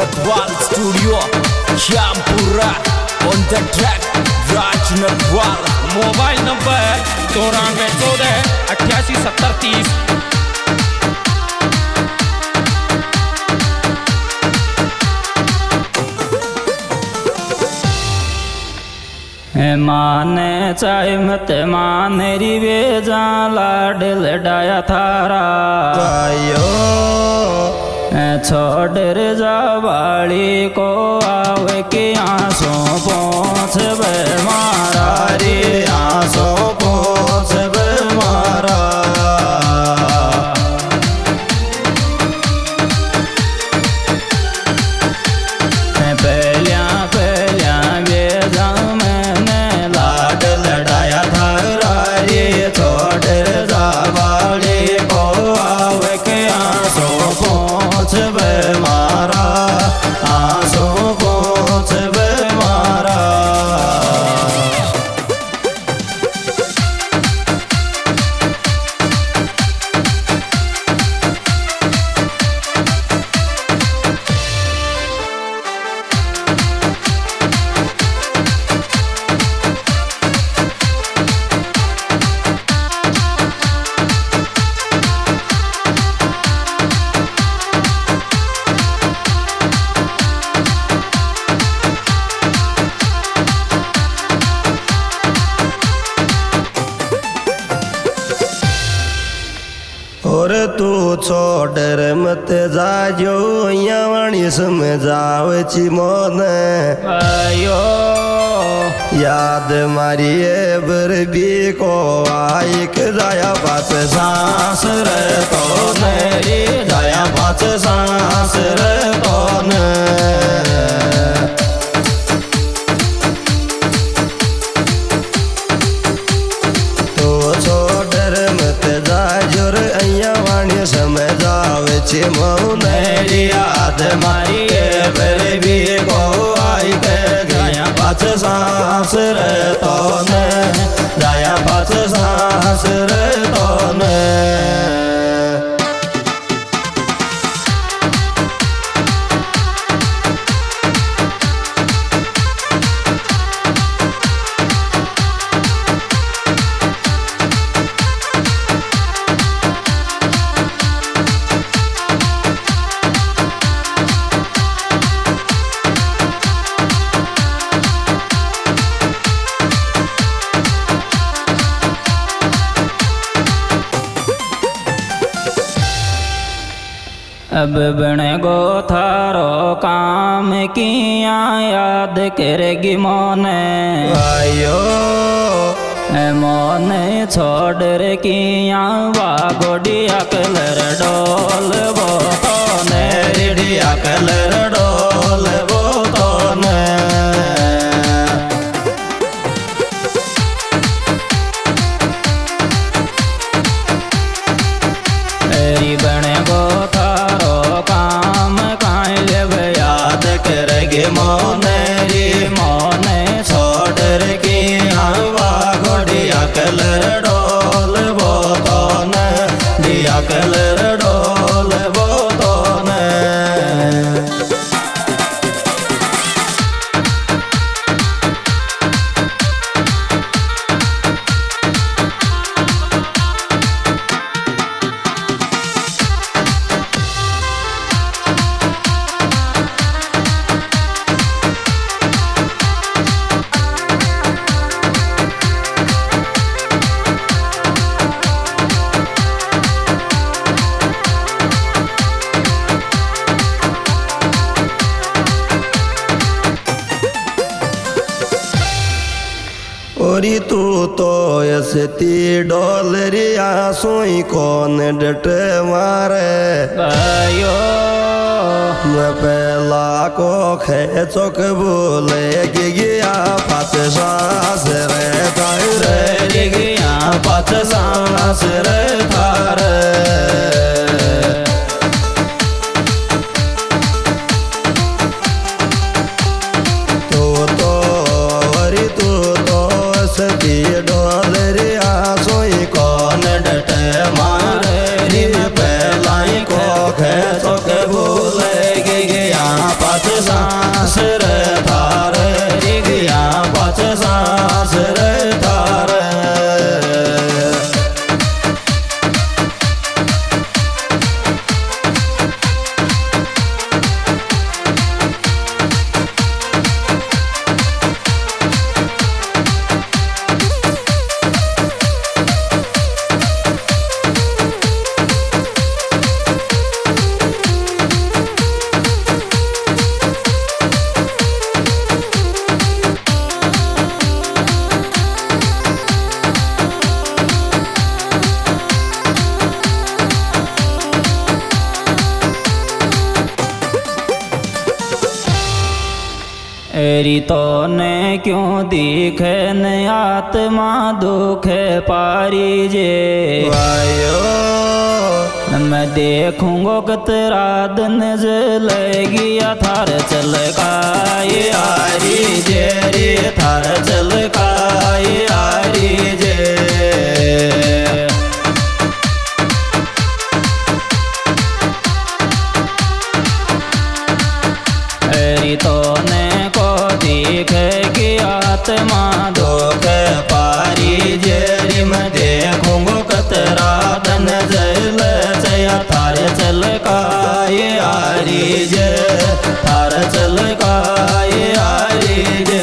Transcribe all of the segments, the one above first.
नटवाल studio Shyampura on the track Raj Natwal. Mobile number 9414887030। माने चाहे मत माने रिवे जा लाड लडाया थारा छोड़ रे जा बाड़ी को आवे के आंसू पहुँच बे मारा रे आंसू पहुँच बे मारा। और तू छोड़ मत जाजो यावणी समझावची मोने आयो याद मारी बर भी को आइक जाया पास सांस रे तो ने जाया पास सांस रे तो ने। समझावे मौने याद मारी मेरे भी को आई के गया पाँच सांस रे तो ने जाया पाँच सांस रे तो ने। अब बने गो थारो काम किया याद करेगी मोने आयो मोने छोड़ रे किया वागोडिया कलर डोल वो तो ने रिडिया कलर डोल वो तो ने। बने गो थारो काम काले याद करेगे मोने रे मोने छोड़ रे की हवा घोड़िया कलर डोल वो तो ने दिया कलर डोल वो तो ने। ओरी तू तो ऐसी डोलरिया सोई कौन डट मारे आयो मैं पहला को खेचो के बोले कि गया पाँच सांस रे थारे गया पाँच सांस रे थारे। डोलरिया सोई कौन डट मारे पहलाई को खेचो के बोले गया पाँच सांस रे थारे रिगिया पाँच सांस रे थारे एरी तो ने क्यों दिखे न आत्मा दुखे पारी जे वायो मैं देखूंगो कतरा दिन जलेगी थार चल काए आरी जे रे थार चल काए आरी जे एरी तो ने को दिखे कि आत्मा दुख पारी जेरी में देखूंगो कतरा धन जल चया थार चल काए आरी जे थार चल काए आरी जे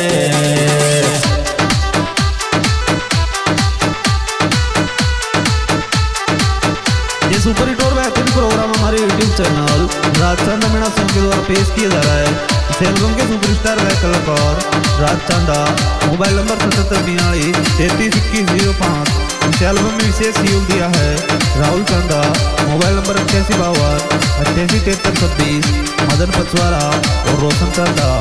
ये सुपर हिट और बेहतरीन प्रोग्राम हमारे YouTube channel Rajchand Meena song के द्वारा पेश किया जा रहा है। इस एल्बम के सुपरस्टार व कलाकार राजचंदा। Mobile number 7742-332105। इस एल्बम में विशेष सहयोग दिया है राहुल चंदा। मोबाइल नंबर 8852-887326 मदन पचवारा और रोशन चंदा।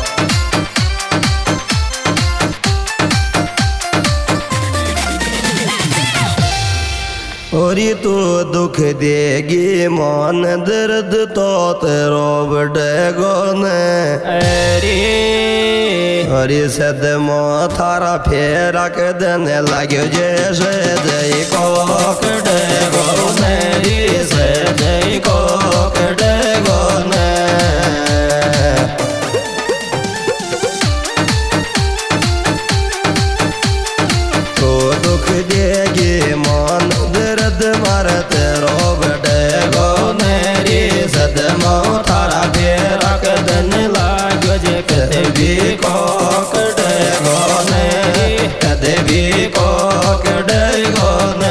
और तू दुख देगी मन दर्द तो तेरो बढ़ेगो ने एरी हरी सदमो थारा फेरा के देने लगे जैसे जय को कटेगो ने से जय को कटेगो ने तो दुख देगी मन दर्द मारत रोब डेगो नेरी सदमो थारा फेरा कदन लागो जे कदे भी को कडेगो ने कदे भी को कडेगो ने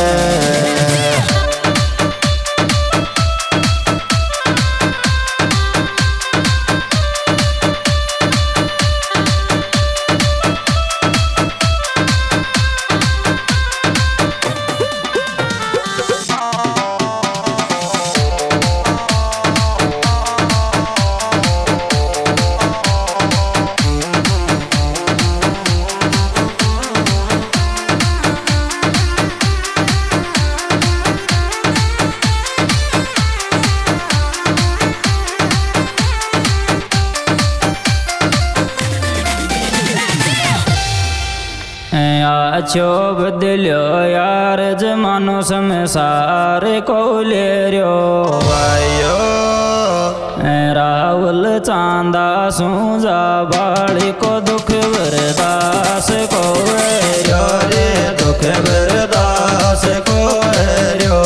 आछो बदल्यो यार जमानो संसार को ले रो वायो रावल चांदा सूजा बाड़ी को दुख वरदास को रो रे दुख बरदास को रो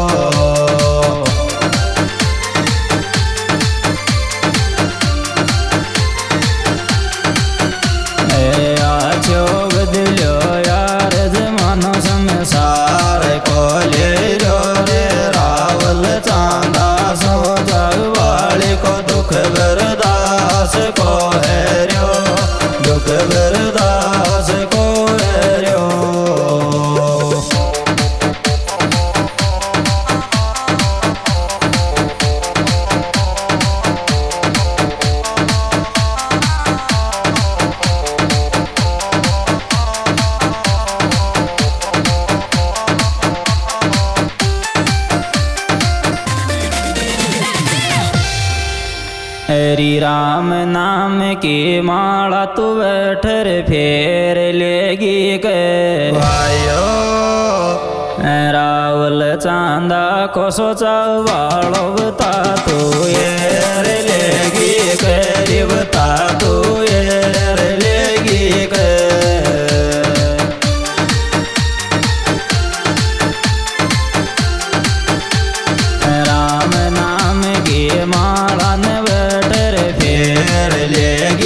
आछो बदल्यो यार जमानो संसार को ले रो रे रावल चांदा सोजा वाले को दुख बरदास को है रो दुख बरदास को है रो हरि राम नाम की माला तू बैठर फेर लेगी के भाइयो रावल चांदा कोसो चावालो बता तू रे लेगी करी बता तू रे लेगी राम नाम की माला न बैठे रे फेर लेगी